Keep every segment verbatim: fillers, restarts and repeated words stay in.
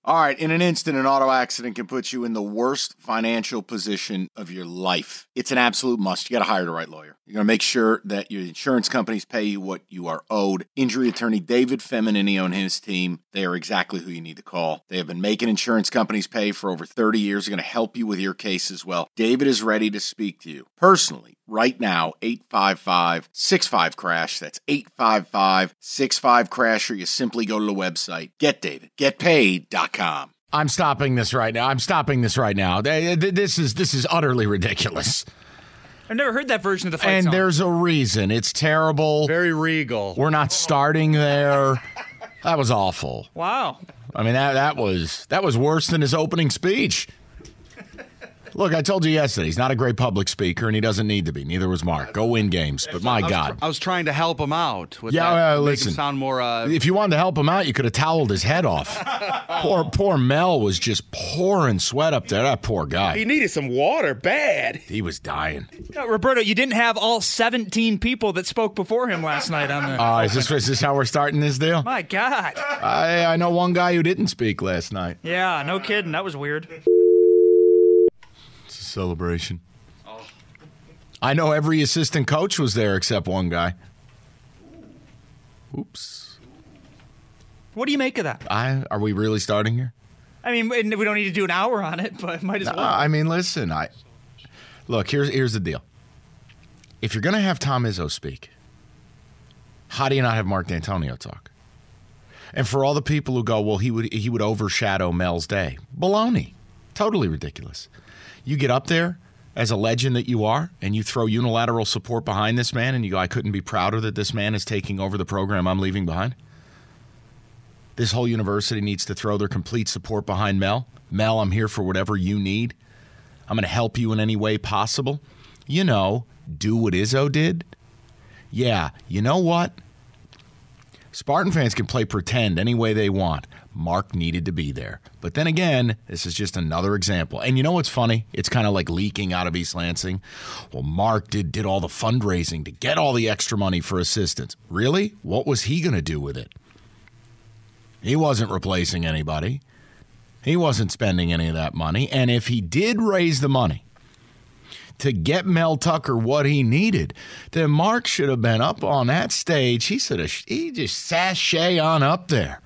All right, in an instant, an auto accident can put you in the worst financial position of your life. It's an absolute must. You got to hire the right lawyer. You're going to make sure that your insurance companies pay you what you are owed. Injury attorney David Feminini and his team, they are exactly who you need to call. They have been making insurance companies pay for over thirty years. They're going to help you with your case as well. David is ready to speak to you personally right now. eight five five, six five, crash. That's eight five five, six five, crash, or you simply go to the website get david get paid dot com. I'm stopping this right now. I'm stopping this right now. This is this is utterly ridiculous. I've never heard that version of the fight and song. There's a reason. It's terrible. Very regal. We're not starting there. That was awful. Wow. I mean, that that was that was worse than his opening speech. Look, I told you yesterday, he's not a great public speaker, and he doesn't need to be. Neither was Mark. Go win games, but my I was God. Tr- I was trying to help him out. With yeah, that, uh, make listen. him sound more. Uh... If you wanted to help him out, you could have toweled his head off. poor, poor Mel was just pouring sweat up there. That poor guy. He needed some water bad. He was dying. No, Roberto, you didn't have all seventeen people that spoke before him last night on the. Uh, is this is this how we're starting this deal? My God. I I know one guy who didn't speak last night. Yeah, no kidding. That was weird. Celebration. Oh. I know every assistant coach was there except one guy. Oops. What do you make of that? I are we really starting here? I mean, we don't need to do an hour on it, but might as well. Uh, I mean, listen. I look. Here's here's the deal. If you're going to have Tom Izzo speak, how do you not have Mark D'Antonio talk? And for all the people who go, well, he would he would overshadow Mel's day. Baloney. Totally ridiculous. You get up there as a legend that you are, and you throw unilateral support behind this man, and you go, I couldn't be prouder that this man is taking over the program I'm leaving behind. This whole university needs to throw their complete support behind Mel. Mel, I'm here for whatever you need. I'm going to help you in any way possible. You know, do what Izzo did. Yeah, you know what? Spartan fans can play pretend any way they want. Mark needed to be there. But then again, this is just another example. And you know what's funny? It's kind of like leaking out of East Lansing. Well, Mark did, did all the fundraising to get all the extra money for assistants. Really? What was he going to do with it? He wasn't replacing anybody. He wasn't spending any of that money. And if he did raise the money to get Mel Tucker what he needed, then Mark should have been up on that stage. He should have, he just sashay on up there.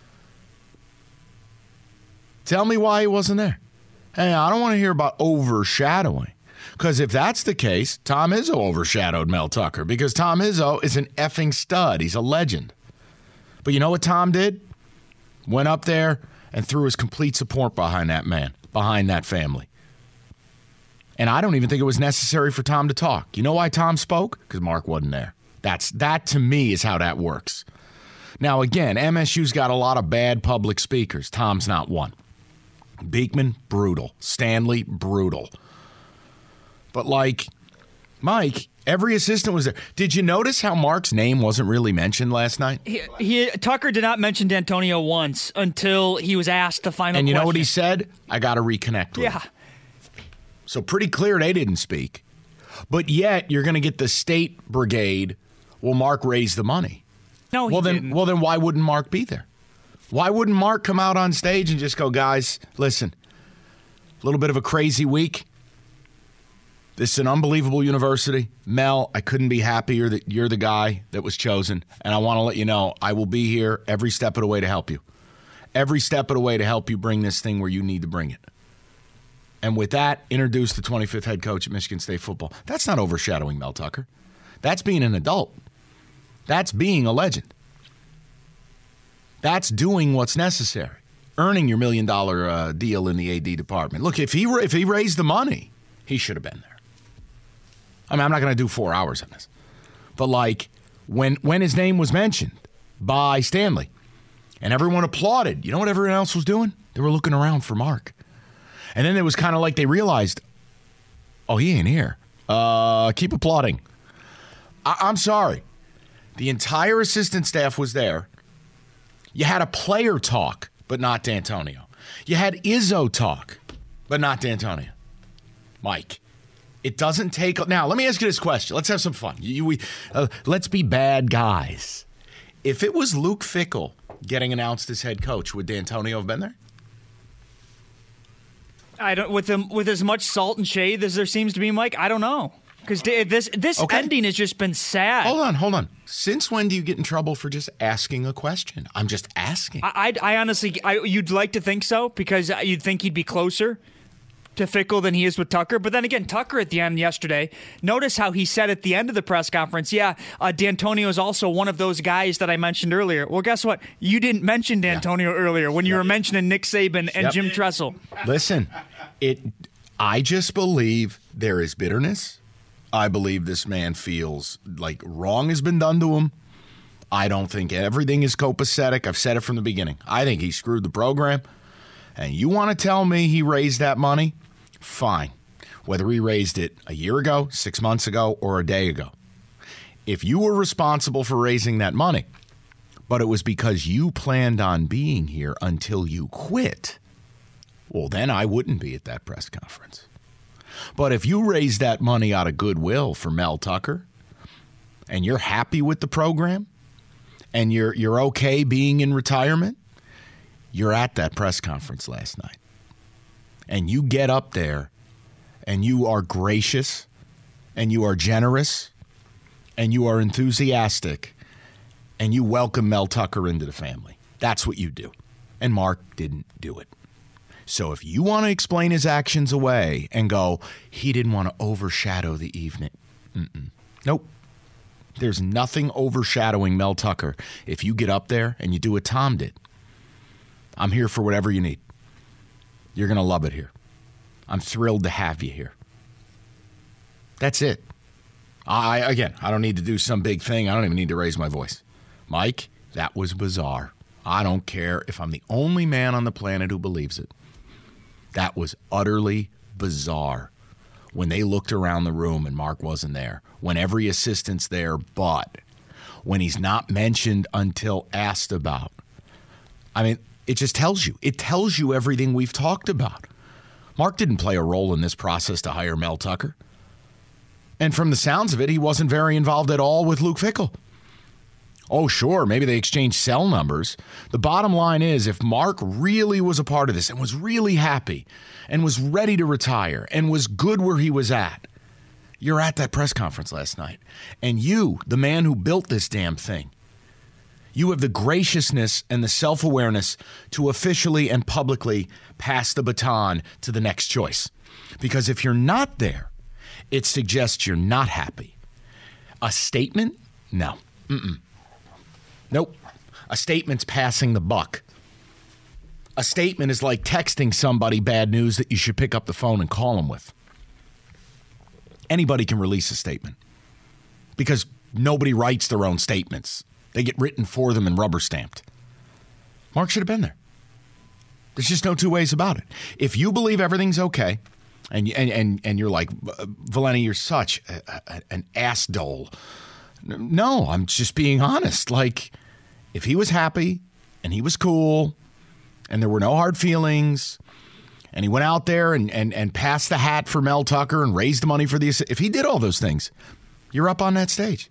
Tell me why he wasn't there. Hey, I don't want to hear about overshadowing. Because if that's the case, Tom Izzo overshadowed Mel Tucker. Because Tom Izzo is an effing stud. He's a legend. But you know what Tom did? Went up there and threw his complete support behind that man, behind that family. And I don't even think it was necessary for Tom to talk. You know why Tom spoke? Because Mark wasn't there. That's that, to me, is how that works. Now, again, M S U's got a lot of bad public speakers. Tom's not one. Beekman, brutal. Stanley, brutal. But, like, Mike, every assistant was there. Did you notice how Mark's name wasn't really mentioned last night? He, he Tucker did not mention D'Antonio once until he was asked the final question. And you know what he said? I got to reconnect with yeah. him. So pretty clear they didn't speak. But yet you're going to get the state brigade, well, Mark raised the money. No, he well, then, didn't. Well, then why wouldn't Mark be there? Why wouldn't Mark come out on stage and just go, guys, listen, a little bit of a crazy week. This is an unbelievable university. Mel, I couldn't be happier that you're the guy that was chosen. And I want to let you know, I will be here every step of the way to help you. Every step of the way to help you bring this thing where you need to bring it. And with that, introduce the twenty-fifth head coach at Michigan State football. That's not overshadowing Mel Tucker. That's being an adult. That's being a legend. That's doing what's necessary. Earning your million dollar uh, deal in the A D department. Look, if he if he raised the money, he should have been there. I mean, I'm not going to do four hours on this. But, like, when when his name was mentioned by Stanley and everyone applauded, you know what everyone else was doing? They were looking around for Mark. And then it was kind of like they realized, oh, he ain't here. Uh, keep applauding. I- I'm sorry. The entire assistant staff was there. You had a player talk, but not D'Antonio. You had Izzo talk, but not D'Antonio. Mike, it doesn't take... Now, let me ask you this question. Let's have some fun. You, we, uh, let's be bad guys. If it was Luke Fickell getting announced as head coach, would D'Antonio have been there? I don't with him with as much salt and shade as there seems to be, Mike. I don't know because this this Okay. ending has just been sad. Hold on, hold on. Since when do you get in trouble for just asking a question? I'm just asking. I, I, I honestly, I, you'd like to think so because you'd think he'd be closer to Fickell than he is with Tucker. But then again, Tucker at the end yesterday, notice how he said at the end of the press conference, yeah, uh, D'Antonio is also one of those guys that I mentioned earlier. Well, guess what? You didn't mention D'Antonio yeah. earlier when you yep. were mentioning Nick Saban and yep. Jim Tressel. Listen, it. I just believe there is bitterness. I believe this man feels like wrong has been done to him. I don't think everything is copacetic. I've said it from the beginning. I think he screwed the program. And you want to tell me he raised that money? Fine. Whether he raised it a year ago, six months ago, or a day ago. If you were responsible for raising that money, but it was because you planned on being here until you quit, well, then I wouldn't be at that press conference. But if you raised that money out of goodwill for Mel Tucker, and you're happy with the program, and you're you're okay being in retirement, you're at that press conference last night. And you get up there, and you are gracious, and you are generous, and you are enthusiastic, and you welcome Mel Tucker into the family. That's what you do. And Mark didn't do it. So if you want to explain his actions away and go, he didn't want to overshadow the evening. Mm-mm. Nope. There's nothing overshadowing Mel Tucker if you get up there and you do what Tom did. I'm here for whatever you need. You're going to love it here. I'm thrilled to have you here. That's it. I Again, I don't need to do some big thing. I don't even need to raise my voice. Mike, that was bizarre. I don't care if I'm the only man on the planet who believes it. That was utterly bizarre when they looked around the room and Mark wasn't there, when every assistant's there, but when he's not mentioned until asked about. I mean, it just tells you. It tells you everything we've talked about. Mark didn't play a role in this process to hire Mel Tucker. And from the sounds of it, he wasn't very involved at all with Luke Fickell. Oh, sure, maybe they exchanged cell numbers. The bottom line is, if Mark really was a part of this and was really happy and was ready to retire and was good where he was at, you're at that press conference last night. And you, the man who built this damn thing, you have the graciousness and the self-awareness to officially and publicly pass the baton to the next choice. Because if you're not there, it suggests you're not happy. A statement? No. Mm-mm. Nope. A statement's passing the buck. A statement is like texting somebody bad news that you should pick up the phone and call them with. Anybody can release a statement because nobody writes their own statements. They get written for them and rubber stamped. Mark should have been there. There's just no two ways about it. If you believe everything's okay, and and and, and you're like, Valenti, you're such a, a, an ass dole. No, I'm just being honest. Like, if he was happy and he was cool and there were no hard feelings and he went out there and, and, and passed the hat for Mel Tucker and raised the money for the – if he did all those things, you're up on that stage.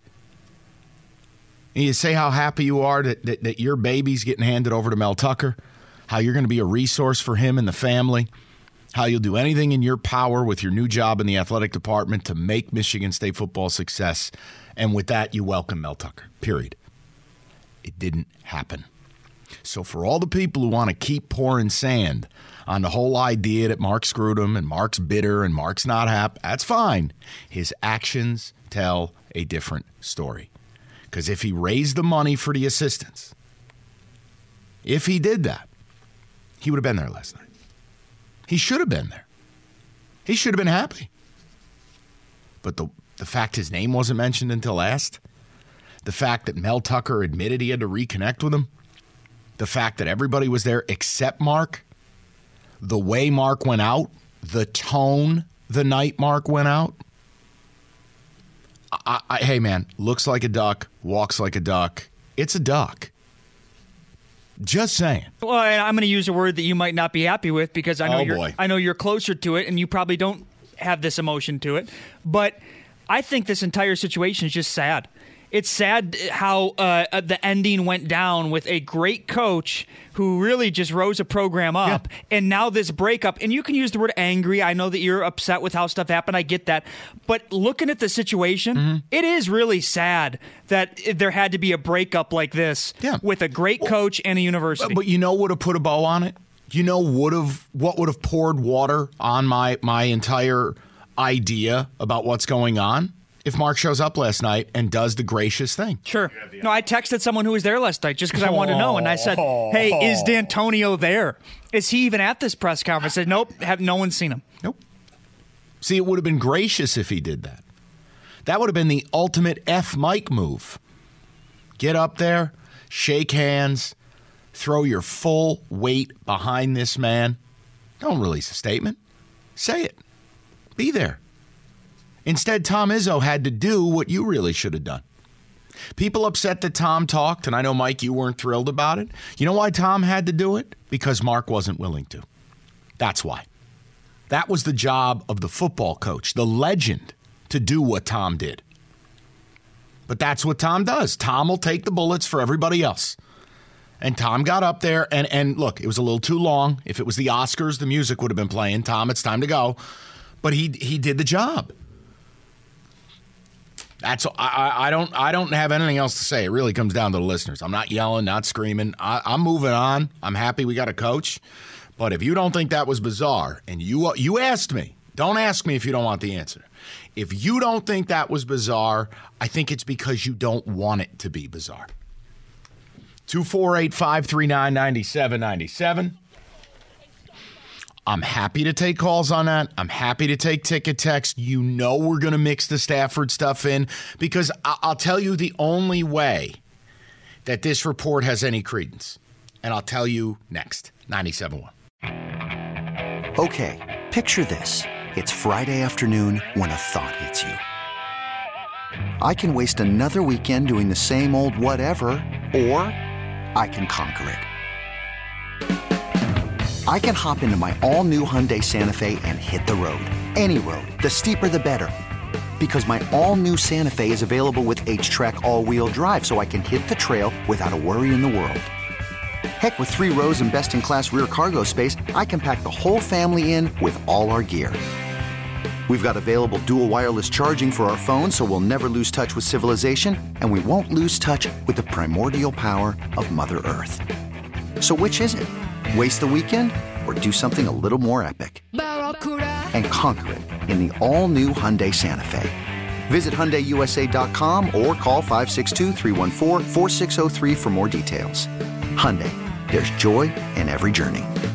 And you say how happy you are that, that, that your baby's getting handed over to Mel Tucker, how you're going to be a resource for him and the family, how you'll do anything in your power with your new job in the athletic department to make Michigan State football a success. And with that, you welcome Mel Tucker, period. It didn't happen. So for all the people who want to keep pouring sand on the whole idea that Mark screwed him and Mark's bitter and Mark's not happy, that's fine. His actions tell a different story. Because if he raised the money for the assistants, if he did that, he would have been there last night. He should have been there. He should have been happy. But the The fact his name wasn't mentioned until asked, the fact that Mel Tucker admitted he had to reconnect with him, the fact that everybody was there except Mark, the way Mark went out, the tone the night Mark went out. I, I, hey, man, looks like a duck, walks like a duck. It's a duck. Just saying. Well, I'm going to use a word that you might not be happy with because I know oh, you're boy. I know you're closer to it and you probably don't have this emotion to it, but I think this entire situation is just sad. It's sad how uh, the ending went down with a great coach who really just rose a program up, yeah. and now this breakup. And you can use the word angry. I know that you're upset with how stuff happened. I get that. But looking at the situation, mm-hmm. it is really sad that there had to be a breakup like this yeah. with a great coach and a university. But, but you know what would have put a bow on it? You know would have what would have poured water on my my entire idea about what's going on? If Mark shows up last night and does the gracious thing. Sure. No, I texted someone who was there last night just because I wanted to know. And I said, hey, is D'Antonio there? Is he even at this press conference? I said, nope, have no one seen him. Nope. See, it would have been gracious if he did that. That would have been the ultimate F Mike move. Get up there, shake hands, throw your full weight behind this man. Don't release a statement. Say it. Be there. Instead, Tom Izzo had to do what you really should have done. People upset that Tom talked, and I know, Mike, you weren't thrilled about it. You know why Tom had to do it? Because Mark wasn't willing to. That's why. That was the job of the football coach, the legend, to do what Tom did. But that's what Tom does. Tom will take the bullets for everybody else. And Tom got up there, and, and look, it was a little too long. If it was the Oscars, the music would have been playing. Tom, it's time to go. But he he did the job. That's I, I don't I don't have anything else to say. It really comes down to the listeners. I'm not yelling, not screaming. I, I'm moving on. I'm happy we got a coach. But if you don't think that was bizarre, and you you asked me, don't ask me if you don't want the answer. If you don't think that was bizarre, I think it's because you don't want it to be bizarre. two four eight, five three nine, nine seven nine seven. I'm happy to take calls on that. I'm happy to take ticket text. You know we're going to mix the Stafford stuff in because I- I'll tell you the only way that this report has any credence. And I'll tell you next. ninety-seven point one. Okay, picture this. It's Friday afternoon when a thought hits you. I can waste another weekend doing the same old whatever, or I can conquer it. I can hop into my all-new Hyundai Santa Fe and hit the road. Any road. The steeper, the better. Because my all-new Santa Fe is available with H-Track all-wheel drive, so I can hit the trail without a worry in the world. Heck, with three rows and best-in-class rear cargo space, I can pack the whole family in with all our gear. We've got available dual wireless charging for our phones, so we'll never lose touch with civilization, and we won't lose touch with the primordial power of Mother Earth. So which is it? Waste the weekend or do something a little more epic? And conquer it in the all-new Hyundai Santa Fe. Visit Hyundai U S A dot com or call five six two, three one four, four six zero three for more details. Hyundai, there's joy in every journey.